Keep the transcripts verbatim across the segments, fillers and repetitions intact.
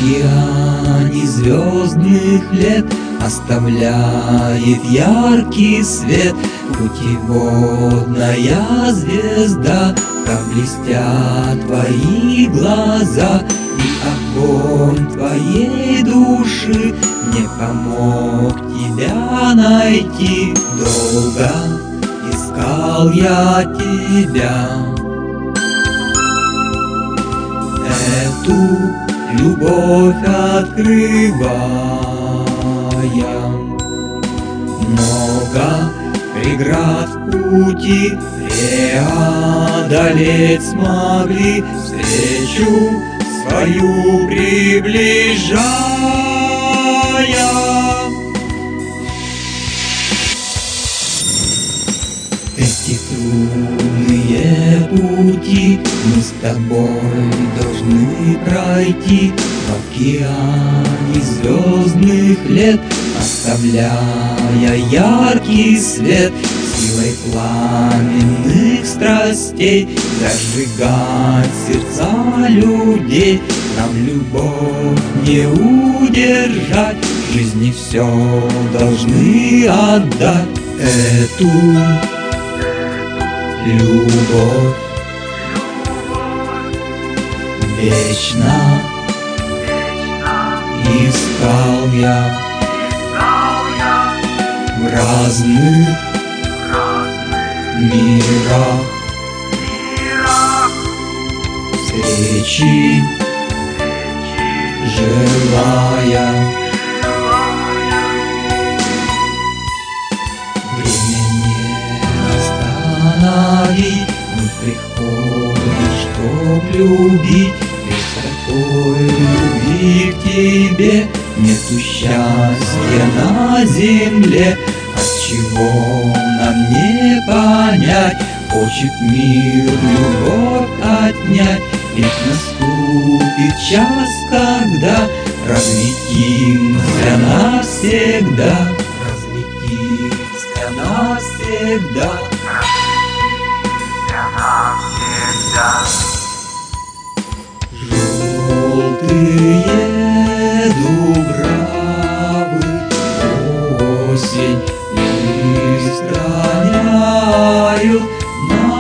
океане звездных лет оставляет яркий свет путеводная звезда, как блестят твои глаза, и огонь твоей души не помог тебя найти. Долго искал я тебя, эту любовь открывая. Много преград в пути преодолеть смогли, встречу свою приближая. Эти трудные пути мы с тобой должны пройти в океане звездных лет, оставляя яркий свет, силой пламенных страстей зажигать сердца людей. Нам любовь не удержать, жизни все должны отдать. Эту любовь вечно искал я в разных мирах, встречи желая. Время не остановить, мы приходим, чтоб любить. Без такой любви к тебе нету счастья на земле. Отчего нам не понять, хочет мир любовь отнять. Ведь наступит час, когда разлетимся навсегда, разлетимся навсегда, разлетимся навсегда. Желтые дубравы, осень лист роняют на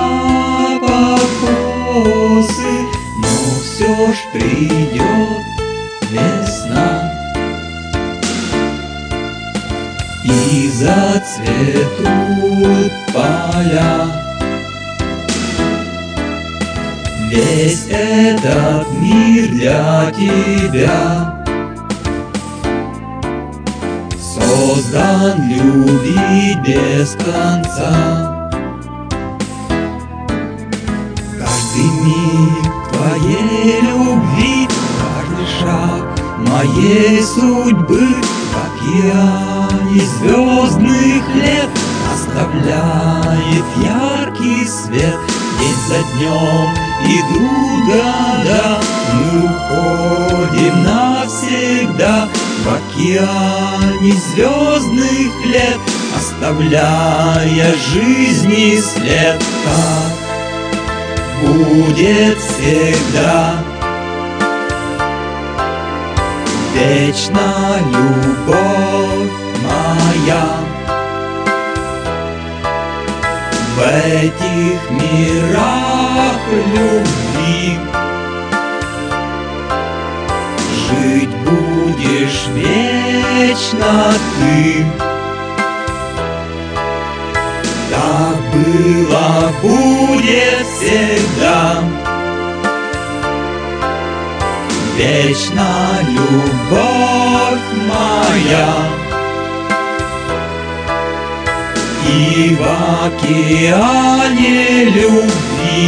покосы, но все ж придет весна, и зацветут поля. Весь этот мир для тебя создан любить без конца. Каждый миг твоей любви, каждый шаг моей судьбы в океане звездных лет оставляет яркий свет. День за днем идут года, мы уходим навсегда в океане звездных лет, оставляя жизни след. Так будет всегда, вечна любовь моя. В этих мирах любви жить будешь вечно ты. Так было, будет всегда, вечна любовь моя. И в океане любви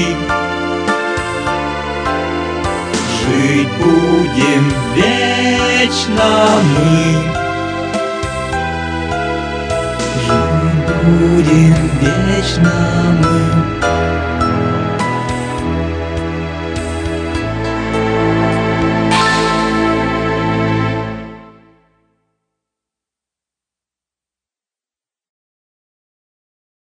жить будем вечно мы, жить будем вечно мы.